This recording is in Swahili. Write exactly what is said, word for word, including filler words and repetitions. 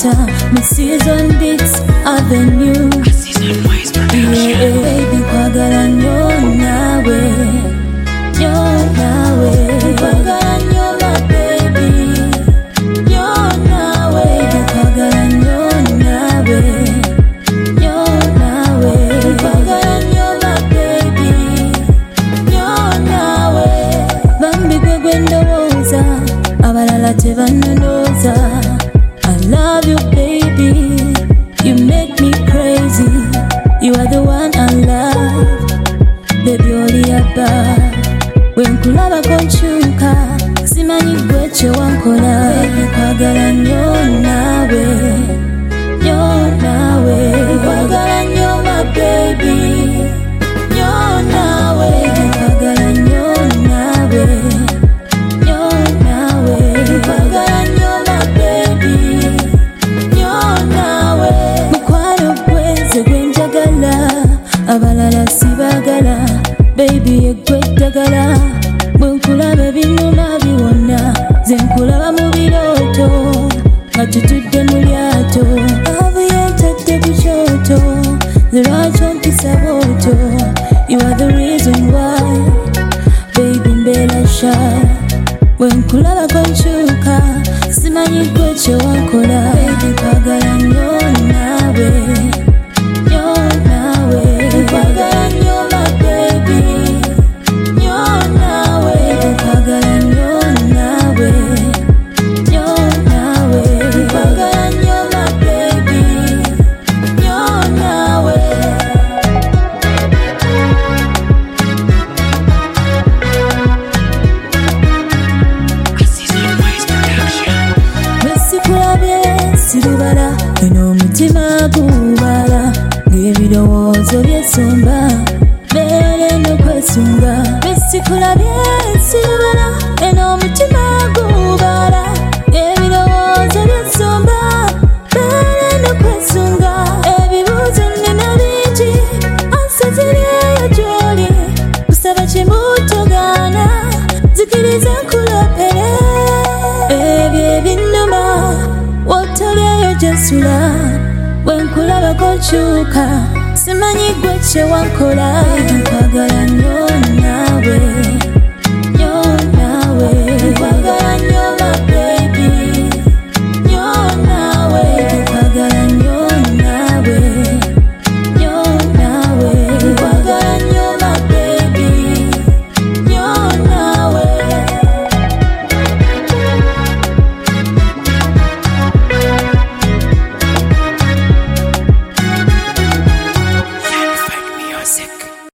Center, my season beats avenue. Yeah, baby, kwagala nyo nawe, nyo nawe, kwagala nyo my baby, nyo nawe, kwagala nyo nawe, nyo nawe, kwagala nyo my baby, nyo nawe. Bambi gwe gwe ndowooza, abalala tebanondooza. I love you baby, you make me crazy. You are the one I love, baby oli above. Wenkulaba konchuka, simanyi gwe kye wankola. Baby kwagala nnyo nawe, nnyo nawe, kwagala nnyo my baby, nnyo nawe, kwagala nnyo nawe, nnyo nawe, kwagala nnyo my baby, nnyo nawe. Mukwano gwenze gwenjagala, abalala sibagala, baby egwe ddagala. Bwenkulaba ebinyuma biwona, ze nkulaba mu birooto, nga tutudde mu lyato. Love yentadde ku kyoto, ze lwaki ompisa bw'otyo. You are the reason why, baby mbeera shy. Bwenkulaba konchuka, simanyi gwe kye wankola. Baby kwagala nnyo nawe, nnyo nawe, kwagala nnyo my baby, nnyo nawe, kwagala nnyo nawe, nnyo nawe, kwagala nnyo my baby, nnyo nawe. Mesikulabye sirubala, eno omutima gubala, ng'ebirowoozo byesomba, beere n'okwesunga. Mesikulabye sirubala, eno omutima gubala, ng'ebirowoozo byesomba, beere n'okwesunga. Ebibuuzo nnina bingi, ansa ziri eyo gy'oli, kusaba kimutogaana, zikiriza nkulopere. Ebyo ebinnuma, wotolyayo gyensula. Bwenkulaba konchuka, simanyi gwe kye wankola. Baby kwagala nnyo